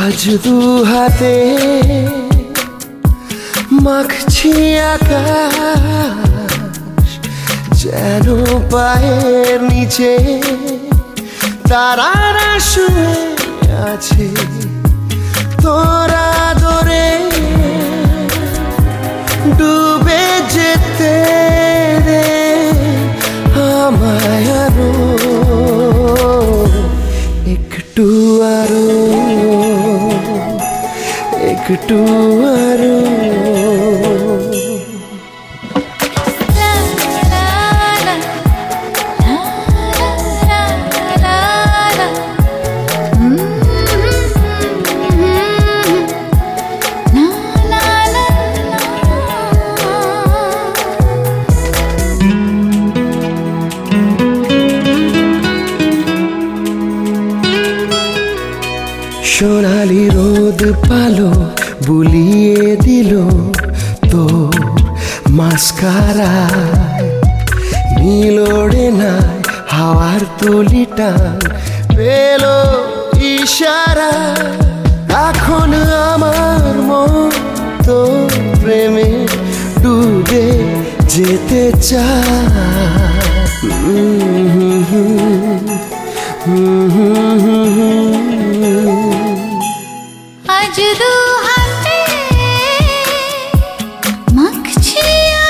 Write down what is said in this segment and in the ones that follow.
আজ দু হাতে মাখছি আকাশ, যেন পায়ের নিচে তারারা শুয়ে আছে তোরা দরে ডুবে যেতে রে আমায় আরো একটু আরো একটু আরো সোনালি রোদ পালো বুলিয়ে দিল তোর মাস্কারায়, নীলড়ে নাই হাওয়ার তুলি টান পেল ইশারা। এখন আমার মন তোর প্রেমে ডুবে যেতে চায়। আজ দু হাতে মাখছি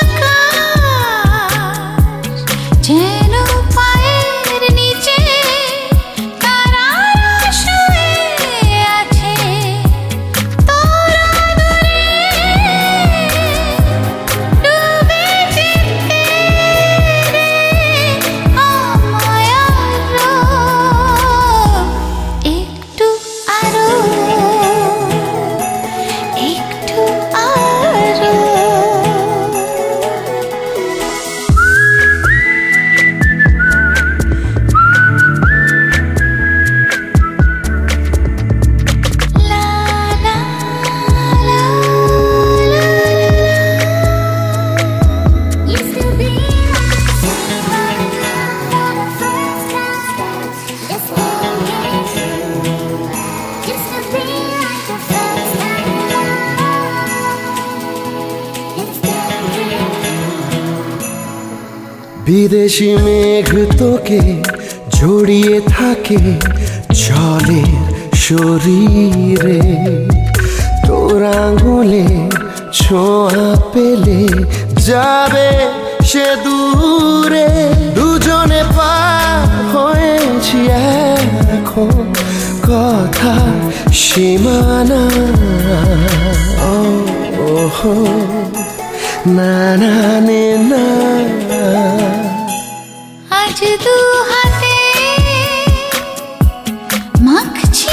আকাশ, যেন পায়ের নিচে তারারা শুয়ে আছে তোরা দরে ডুবে যেতে রে আমায় আরো একটু আরো একটু আরো। লা লা লা লা used to be বিদেশি মেঘ তোকে জড়িয়ে থাকে জলের শরীরে, তোর আঙুলে ছোঁয়া পেলে যাবে সে দূরে। দুজনে পার হয়েছি এখন কথা সীমানা। ও না না নে না। আজ দু হাতে মাখছি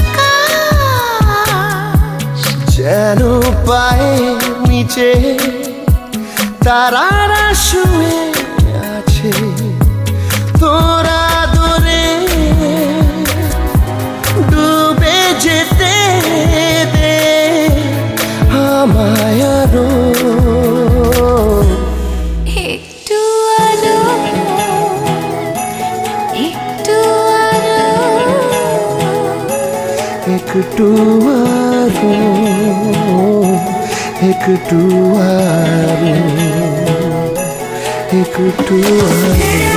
আকাশ, যেন পায়ের নিচে তারারা শুয়ে আছে তোরা দরে ডুবে যেতে দে আমায় আরো একটু আরো একটু আরো একটু আরো একটু আরো একটু আরো।